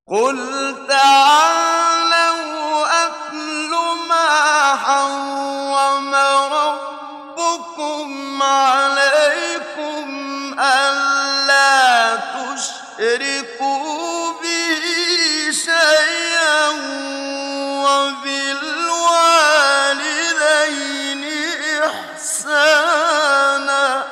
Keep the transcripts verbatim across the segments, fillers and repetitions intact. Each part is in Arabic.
قُلْ تَعَالَوْا أَتْلُ مَا حَرَّمَ رَبُّكُمْ عَلَيْكُمْ أَلَّا تُشْرِكُوا بِهِ شَيْئًا وَبِالْوَالِدَيْنِ إِحْسَانًا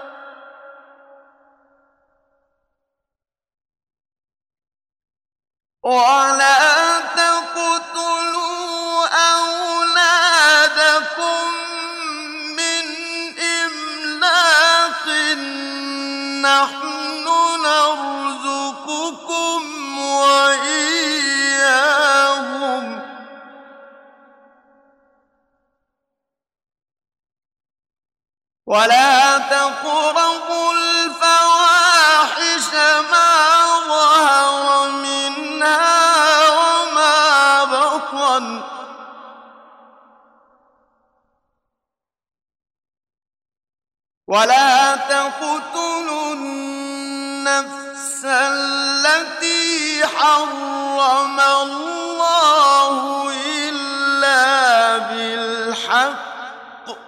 وَلَا تَقْتُلُوا أَوْلَادَكُم مِّنْ إِمْلَاقٍ ۖ نَّحْنُ نَرْزُقُكُمْ وَإِيَّاهُمْ ۖ وَلَا تَقْرَبُوا الْفَوَاحِشَ مَا ظَهَرَ مِنْهَا وَمَا بَطَنَ ۖ وَلَا تَقْتُلُوا النَّفْسَ الَّتِي حَرَّمَ اللَّهُ إِلَّا بِالْحَقِّ ۚ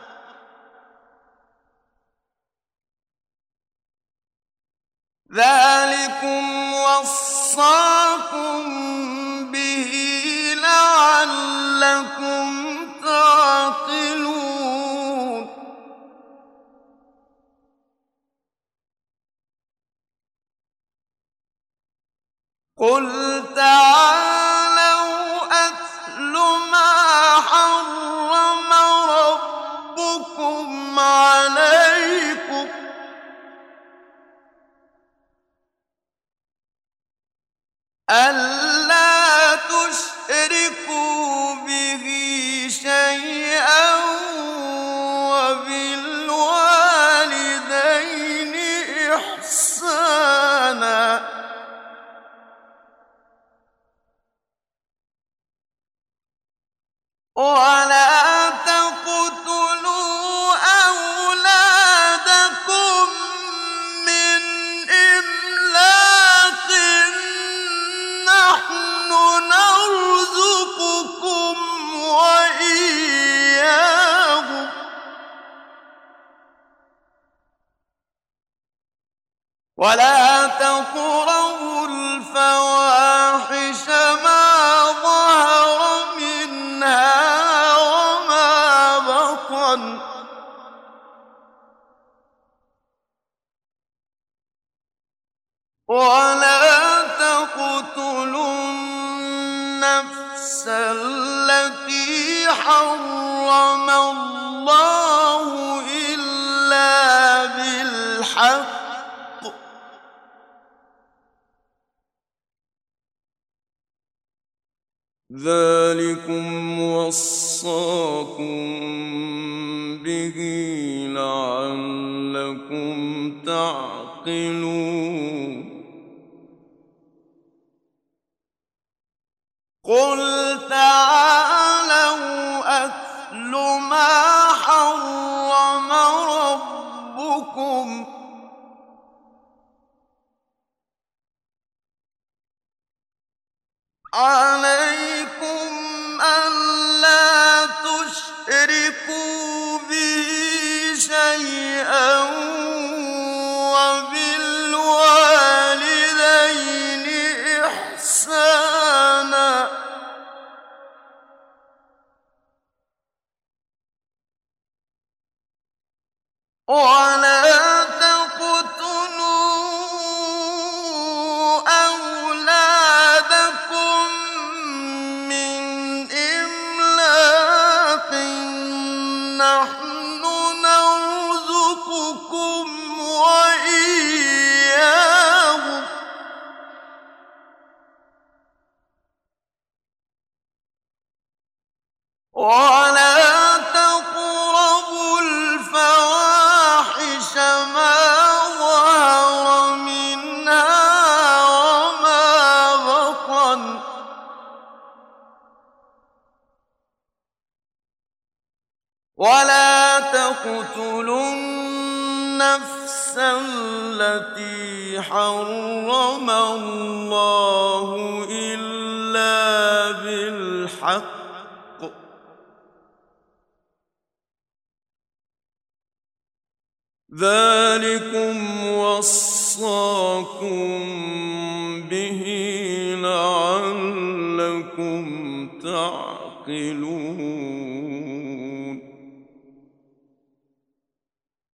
ذَٰلِكُمْ وَصَّاكُم بِهِ لَعَلَّكُمْ تَعْقِلُونَ قُلْ تَعَالَوْا أَتْلُ مَا حَرَّمَ رَبُّكُمْ عَلَيْكُمْ ۖ أَلَّا تُشْرِكُوا بِهِ شَيْئًا وَبِالْوَالِدَيْنِ إِحْسَانًا وَلَا تَقْتُلُوا أَوْلَادَكُم مِّنْ إِمْلَاقٍ ۖ نَّحْنُ نَرْزُقُكُمْ وَإِيَّاهُمْ ۖ وَلَا تَقْرَبُوا الْفَوَاحِشَ مَا ظَهَرَ مِنْهَا وَمَا بَطَنَ ۖ وَلَا تَقْتُلُوا النَّفْسَ الَّتِي حَرَّمَ اللَّهُ إِلَّا بِالْحَقِّ ۚ ذَٰلِكُمْ وَصَّاكُم بِهِ لَعَلَّكُمْ تَعْقِلُونَ قُلْ تَعَالَوْا أَتْلُ مَا حَرَّمَ رَبُّكُمْ عَلَيْكُمْ أَلَّا تُشْرِكُوا بِهِ شَيْئًا وَبِالْوَالِدَيْنِ إِحْسَانًا وَلَا تَقْتُلُوا أَوْلَادَكُم مِّنْ إِمْلَاقٍ ۖ نَّحْنُ نَرْزُقُكُمْ وَإِيَّاهُمْ ۖ وَلَا تَقْرَبُوا الْفَوَاحِشَ مَا ظَهَرَ مِنْهَا وَمَا بَطَنَ ۖ وَلَا تَقْتُلُوا النَّفْسَ الَّتِي حَرَّمَ اللَّهُ ذلكم وصاكم به لعلكم تعقلون